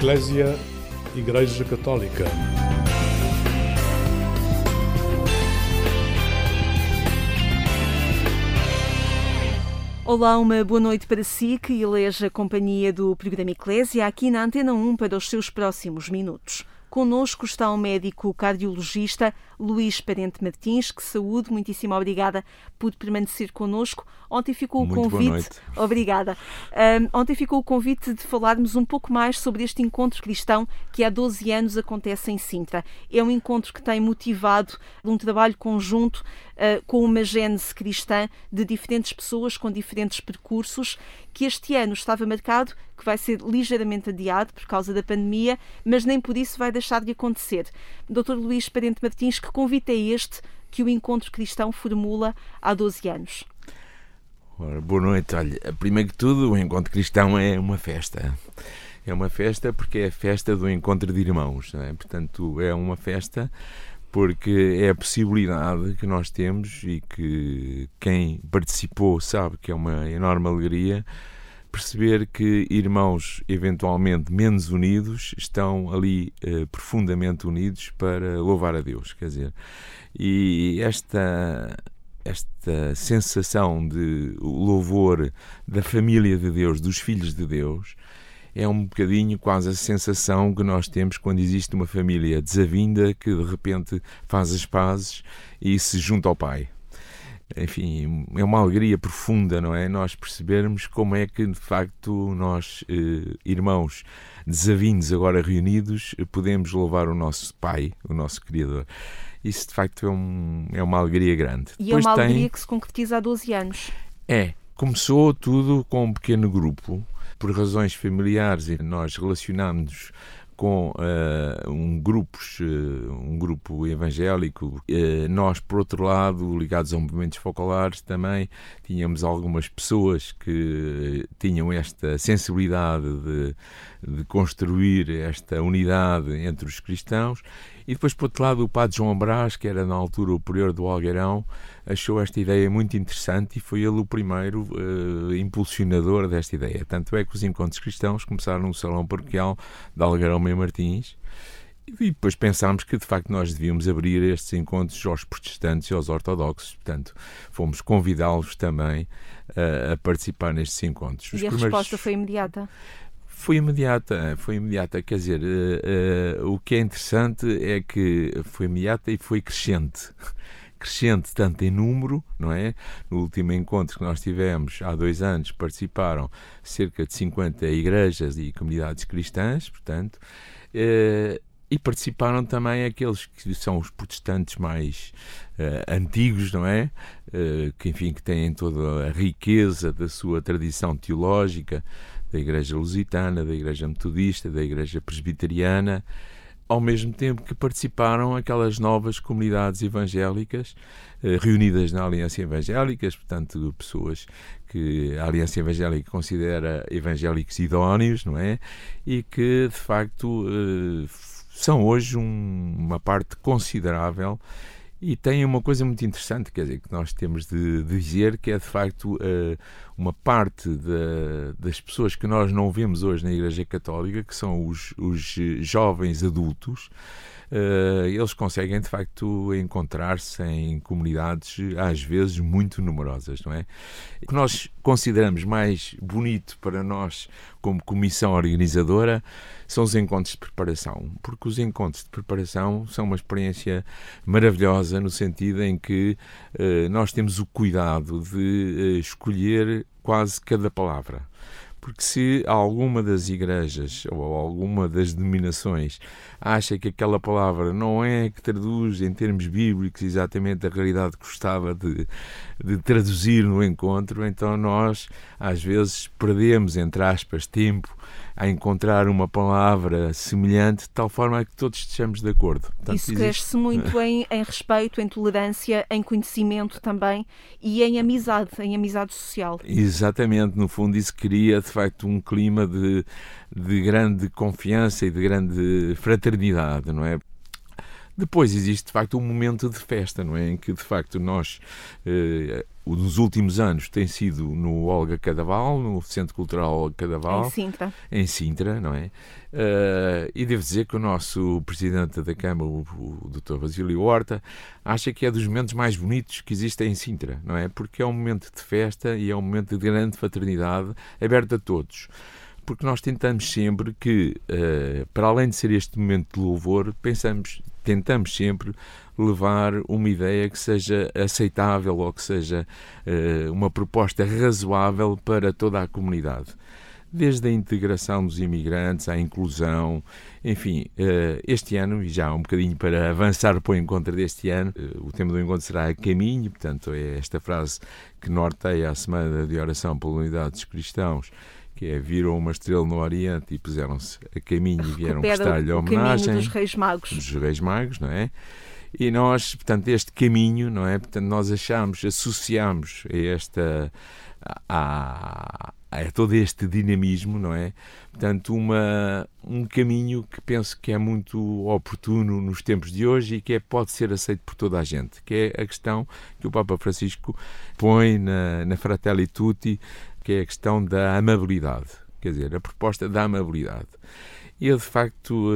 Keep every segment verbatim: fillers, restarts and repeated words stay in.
Eclésia, Igreja Católica. Olá, uma boa noite para si que elege a companhia do programa Eclésia aqui na Antena um para os seus próximos minutos. Connosco está o médico cardiologista Luís Parente Martins. Que saúde, muitíssimo obrigada por permanecer connosco. Ontem ficou o Muito convite... boa noite. Obrigada. Um, ontem ficou o convite de falarmos um pouco mais sobre este encontro cristão que há doze anos acontece em Sintra. É um encontro que tem motivado um trabalho conjunto uh, com uma gênese cristã de diferentes pessoas com diferentes percursos, que este ano estava marcado, que vai ser ligeiramente adiado por causa da pandemia, mas nem por isso vai deixar de acontecer. doutor Luís Parente Martins, que convite é este que o Encontro Cristão formula há doze anos? Ora, boa noite. Olha, primeiro que tudo, o Encontro Cristão é uma festa. É uma festa porque é a festa do encontro de irmãos, não é? Portanto, é uma festa porque é a possibilidade que nós temos e que quem participou sabe que é uma enorme alegria perceber que irmãos eventualmente menos unidos estão ali eh, profundamente unidos para louvar a Deus, quer dizer, e esta, esta sensação de louvor da família de Deus, dos filhos de Deus, é um bocadinho quase a sensação que nós temos quando existe uma família desavinda que de repente faz as pazes e se junta ao Pai. Enfim, é uma alegria profunda, não é? Nós percebermos como é que, de facto, nós, eh, irmãos desavindos, agora reunidos, podemos louvar o nosso Pai, o nosso Criador. Isso, de facto, é, um, é uma alegria grande. E Depois é uma tem... alegria que se concretiza há doze anos. É. Começou tudo com um pequeno grupo, por razões familiares, e nós relacionámos-nos com uh, um, grupos, uh, um grupo evangélico. Uh, nós, por outro lado, ligados a movimentos focolares, também tínhamos algumas pessoas que tinham esta sensibilidade de, de construir esta unidade entre os cristãos. E depois, por outro lado, o padre João Brás, que era na altura o prior do Algueirão, achou esta ideia muito interessante e foi ele o primeiro uh, impulsionador desta ideia. Tanto é que os encontros cristãos começaram no Salão Paroquial de Algueirão Meio Martins e depois pensámos que, de facto, nós devíamos abrir estes encontros aos protestantes e aos ortodoxos. Portanto, fomos convidá-los também uh, a participar nestes encontros. Os e a primeiros... resposta foi imediata? Foi imediata, foi imediata, quer dizer, uh, uh, o que é interessante é que foi imediata e foi crescente, crescente tanto em número, não é? No último encontro que nós tivemos há dois anos participaram cerca de cinquenta igrejas e comunidades cristãs, portanto, uh, e participaram também aqueles que são os protestantes mais uh, antigos, não é? Uh, que, enfim, que têm toda a riqueza da sua tradição teológica, da Igreja Lusitana, da Igreja Metodista, da Igreja Presbiteriana, ao mesmo tempo que participaram aquelas novas comunidades evangélicas eh, reunidas na Aliança Evangélica, portanto, pessoas que a Aliança Evangélica considera evangélicos idóneos, não é? E que, de facto, eh, são hoje um, uma parte considerável. E tem uma coisa muito interessante, quer dizer, que nós temos de, de dizer, que é de facto uh, uma parte de, das pessoas que nós não vemos hoje na Igreja Católica, que são os, os jovens adultos. Uh, eles conseguem de facto encontrar-se em comunidades às vezes muito numerosas, não é? O que nós consideramos mais bonito para nós como comissão organizadora são os encontros de preparação, porque os encontros de preparação são uma experiência maravilhosa no sentido em que uh, nós temos o cuidado de uh, escolher quase cada palavra. Porque se alguma das igrejas ou alguma das denominações acha que aquela palavra não é que traduz em termos bíblicos exatamente a realidade que gostava de, de traduzir no encontro, então nós às vezes perdemos, entre aspas, tempo a encontrar uma palavra semelhante de tal forma que todos estejamos de acordo. Portanto, isso cresce-se muito em, em respeito, em tolerância, em conhecimento também e em amizade, em amizade social. Exatamente, no fundo isso cria de facto um clima de, de grande confiança e de grande fraternidade, não é? Depois existe, de facto, um momento de festa, não é? Em que, de facto, nós, eh, nos últimos anos, tem sido no Olga Cadaval, no Centro Cultural Olga Cadaval. Em Sintra. Em Sintra, não é? Uh, e devo dizer que o nosso Presidente da Câmara, o, o doutor Basílio Horta, acha que é dos momentos mais bonitos que existem em Sintra, não é? Porque é um momento de festa e é um momento de grande fraternidade, aberto a todos. Porque nós tentamos sempre que, uh, para além de ser este momento de louvor, pensamos, tentamos sempre levar uma ideia que seja aceitável ou que seja uh, uma proposta razoável para toda a comunidade. Desde a integração dos imigrantes, à inclusão, enfim, uh, este ano, e já um bocadinho para avançar para o encontro deste ano, uh, o tema do encontro será a caminho, portanto é esta frase que norteia a Semana de Oração pela Unidade dos Cristãos, que é: viram uma estrela no Oriente e puseram-se a caminho e vieram prestar-lhe a homenagem. O caminho dos Reis Magos. Dos Reis Magos, não é? E nós, portanto, este caminho, não é? Portanto, nós achamos, associamos a esta, a, a todo este dinamismo, não é? Portanto, uma, um caminho que penso que é muito oportuno nos tempos de hoje e que é, pode ser aceito por toda a gente, que é a questão que o Papa Francisco põe na, na Fratelli Tutti, que é a questão da amabilidade, quer dizer, a proposta da amabilidade. E eu, de facto,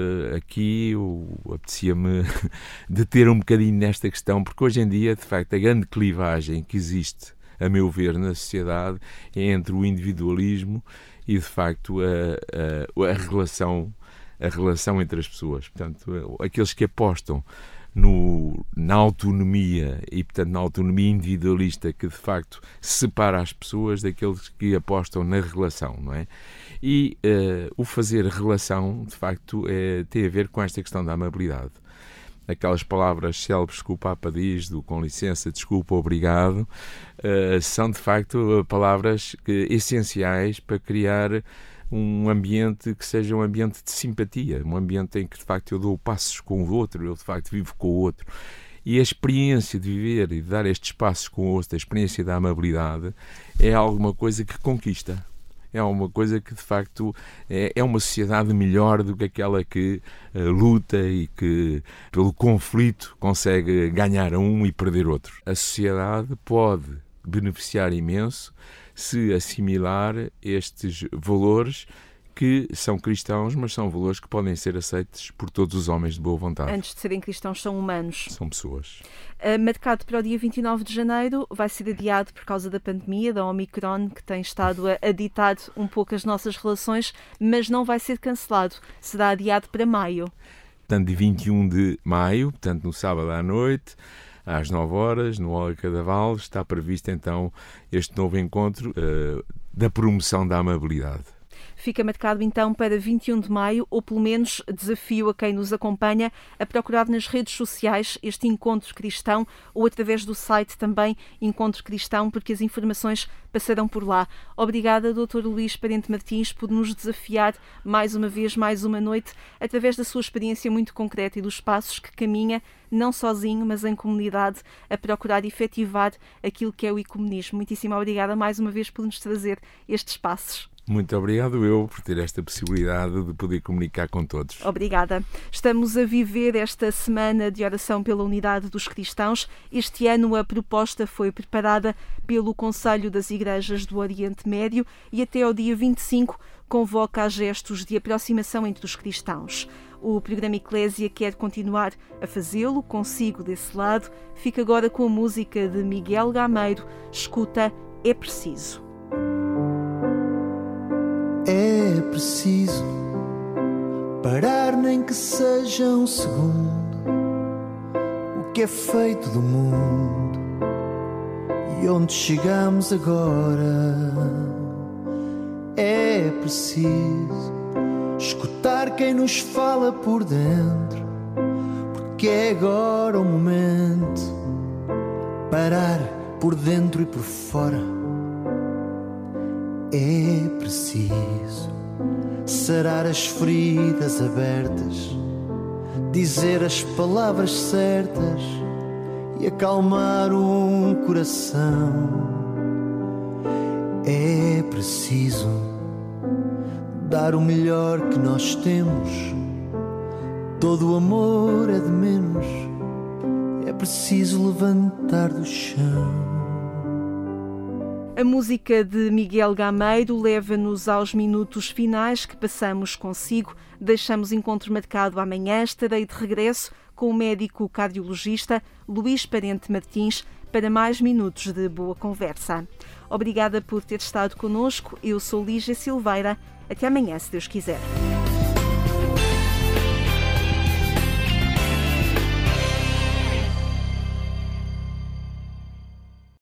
aqui apetecia-me deter um bocadinho nesta questão, porque hoje em dia, de facto, a grande clivagem que existe, a meu ver, na sociedade é entre o individualismo e, de facto, a, a, a, relação, a relação entre as pessoas. Portanto, aqueles que apostam No, na autonomia e, portanto, na autonomia individualista que, de facto, separa as pessoas daqueles que apostam na relação, não é? E uh, o fazer relação, de facto, é, tem a ver com esta questão da amabilidade. Aquelas palavras célebres que o Papa diz, do com licença, desculpa, obrigado, uh, são, de facto, palavras que, essenciais para criar um ambiente que seja um ambiente de simpatia, um ambiente em que, de facto, eu dou passos com o outro, eu, de facto, vivo com o outro. E a experiência de viver e de dar estes passos com o outro, a experiência da amabilidade, é alguma coisa que conquista. É uma coisa que, de facto, é, é uma sociedade melhor do que aquela que uh, luta e que, pelo conflito, consegue ganhar um e perder outro. A sociedade pode beneficiar imenso se assimilar estes valores que são cristãos, mas são valores que podem ser aceitos por todos os homens de boa vontade. Antes de serem cristãos, são humanos. São pessoas. Uh, marcado para o dia vinte e nove de janeiro, vai ser adiado por causa da pandemia, da Omicron, que tem estado a, a ditar um pouco as nossas relações, mas não vai ser cancelado. Será adiado para maio. Portanto, de vinte e um de maio, portanto, no sábado à noite, às nove horas, no Olga Cadaval, está previsto então este novo encontro uh, da promoção da amabilidade. Fica marcado então para vinte e um de maio, ou pelo menos desafio a quem nos acompanha a procurar nas redes sociais este Encontro Cristão ou através do site também Encontro Cristão, porque as informações passarão por lá. Obrigada, doutor Luís Parente Martins, por nos desafiar mais uma vez, mais uma noite, através da sua experiência muito concreta e dos passos que caminha, não sozinho, mas em comunidade, a procurar efetivar aquilo que é o ecumenismo. Muitíssimo obrigada mais uma vez por nos trazer estes passos. Muito obrigado eu por ter esta possibilidade de poder comunicar com todos. Obrigada. Estamos a viver esta semana de oração pela unidade dos cristãos. Este ano a proposta foi preparada pelo Conselho das Igrejas do Oriente Médio e até ao dia vinte e cinco convoca a gestos de aproximação entre os cristãos. O programa Eclésia quer continuar a fazê-lo consigo desse lado. Fica agora com a música de Miguel Gameiro. Escuta, é preciso. É preciso parar, nem que seja um segundo, o que é feito do mundo e onde chegamos agora. É preciso escutar quem nos fala por dentro, porque é agora o momento. Parar por dentro e por fora. É preciso sarar as feridas abertas, dizer as palavras certas e acalmar um coração. É preciso dar o melhor que nós temos, todo o amor é de menos, é preciso levantar do chão. A música de Miguel Gameiro leva-nos aos minutos finais que passamos consigo. Deixamos o encontro marcado amanhã. Estarei de regresso com o médico cardiologista Luís Parente Martins para mais minutos de boa conversa. Obrigada por ter estado connosco. Eu sou Lígia Silveira. Até amanhã, se Deus quiser.